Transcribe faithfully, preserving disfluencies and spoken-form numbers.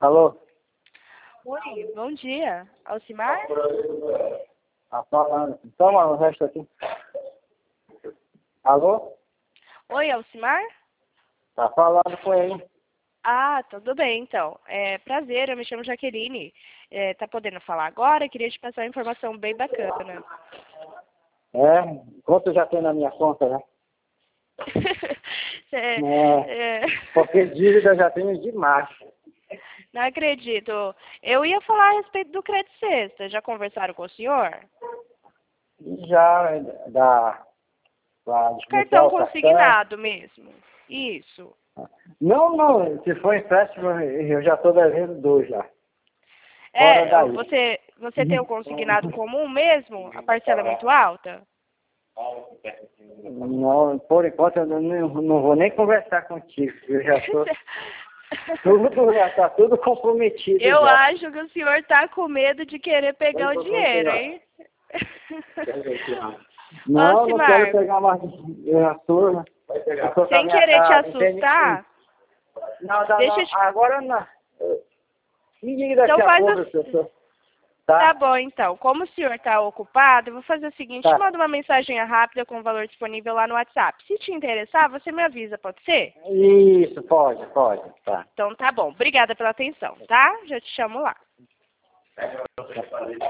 Alô? Oi, bom dia. Alcimar? Tá falando. Toma o resto aqui. Alô? Oi, Alcimar? Tá falando com ele. Ah, tudo bem, então. É, prazer, eu me chamo Jaqueline. É, tá podendo falar agora? Queria te passar uma informação bem bacana. É? Quanto já tem na minha conta, né? Cê, É. é, Porque dívida já tenho demais. não acredito. Eu ia falar a respeito do crédito sexta. Já conversaram com o senhor? E já da... da De desbloquear cartão o consignado mesmo. Isso. Não, não. Se for empréstimo, eu já estou devendo dois já. Fora É, daí. você, você tem o consignado comum mesmo? A parcela é muito alta? Não, por enquanto eu não, não vou nem conversar contigo. Eu já estou... Tudo, já está tudo comprometido Eu já. acho que o senhor está com medo de querer pegar o dinheiro, hein? Não, não quero Alcimar, pegar mais a turma. Eu tô com a sem minha querer te casa, entende? assustar, Não, não, deixa não. eu te... Agora não. Me diga Então daqui a faz pouco, assim. professor. Tá Tá? bom, então. Como o senhor está ocupado, eu vou fazer o seguinte, Tá. manda uma mensagem rápida com o valor disponível lá no WhatsApp. Se te interessar, você me avisa, pode ser? Isso, pode, pode. Tá. Então tá bom. Obrigada pela atenção, tá? Já te chamo lá.